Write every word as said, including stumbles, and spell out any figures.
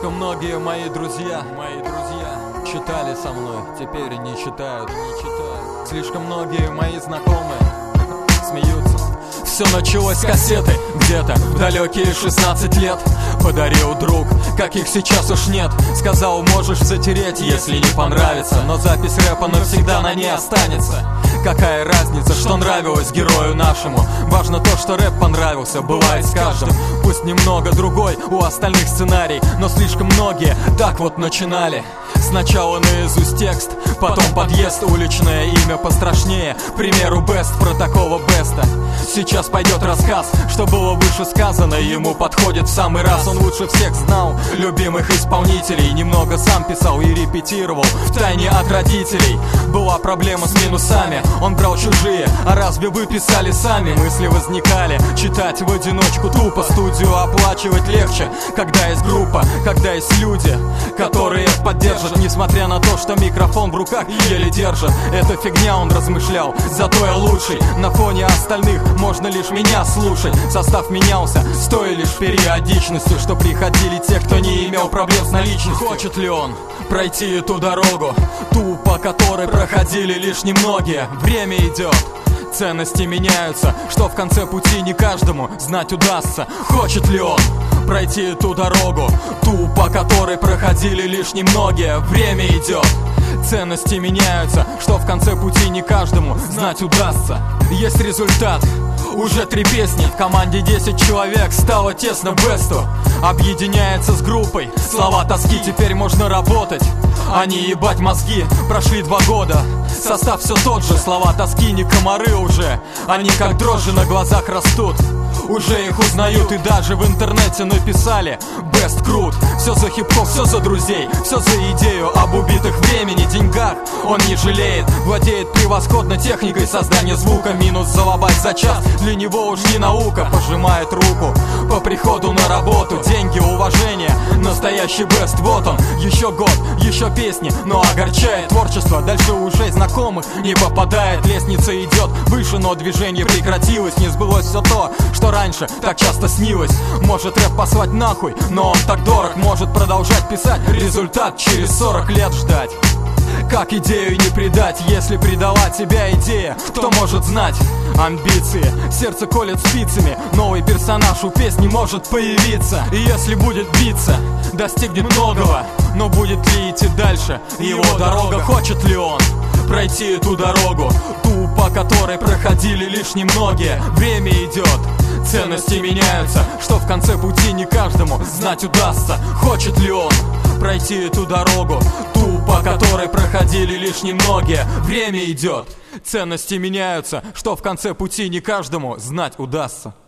Слишком многие мои друзья, мои друзья читали со мной, теперь не читают, не читают. Слишком многие мои знакомые смеются. Все началось с кассеты, где-то в далекие шестнадцать лет. Подарил друг, каких сейчас уж нет. Сказал, можешь затереть, если не понравится, но запись рэпа навсегда на ней останется. Какая разница, что нравилось герою нашему? Важно то, что рэп понравился, бывает с каждым. Пусть немного другой у остальных сценарий, но слишком многие так вот начинали. Сначала наизусть текст, потом подъезд, уличное имя пострашнее. К примеру, Бест про такого Беста. Сейчас пойдет рассказ, что было выше сказано. Ему подходит в самый раз, он лучше всех знал любимых исполнителей. Немного сам писал и репетировал втайне от родителей. Была проблема с минусами, он брал чужие, а разве вы писали сами? Мысли возникали, читать в одиночку тупо. Студию оплачивать легче, когда есть группа, когда есть люди, которые поддержат. Несмотря на то, что микрофон в руках еле держит. Это фигня, он размышлял, зато я лучший. На фоне остальных можно лишь меня слушать. Состав менялся с той лишь периодичностью, что приходили те, кто не имел проблем с наличностью. Хочет ли он пройти эту дорогу, ту, по которой проходили лишь немногие? Время идет, ценности меняются, что в конце пути не каждому знать удастся. Хочет ли он пройти эту дорогу, ту, по которой проходили лишь немногие? Время идет, ценности меняются, что в конце пути не каждому знать удастся. Есть результат, уже три песни, в команде десять человек, стало тесно Бесту. Объединяется с группой, слова тоски, теперь можно работать, а не ебать мозги. Прошли два года, состав все тот же, слова тоски не комары уже, они как дрожжи на глазах растут. Уже их узнают и даже в интернете написали: Бест крут. Все за хип-хоп, все за друзей, все за идею. Об убитых времени, деньгах он не жалеет. Владеет превосходно техникой создания звука. Минус залобать за час, для него уж не наука. Пожимает руку по приходу на работу. Деньги, уважение, настоящий Бест. Вот он, еще год, еще песни, но огорчает творчество. Дальше уже знакомых не попадает. Лестница идет выше, но движение прекратилось. Не сбылось все то, что раньше так часто снилось. Может рэп послать нахуй, но он так дорог. Может продолжать писать, результат через сорок лет ждать. Как идею не предать, если предала тебя идея? Кто может знать? Амбиции, сердце колет спицами. Новый персонаж у песни может появиться. И если будет биться, достигнет многого. Но будет ли идти дальше его дорога? Хочет ли он пройти эту дорогу, ту, по которой проходили лишь немногие? Время идет, ценности меняются, что в конце пути не каждому знать удастся. Хочет ли он пройти эту дорогу, ту, по которой проходили лишь немногие? Время идет, ценности меняются, что в конце пути не каждому знать удастся.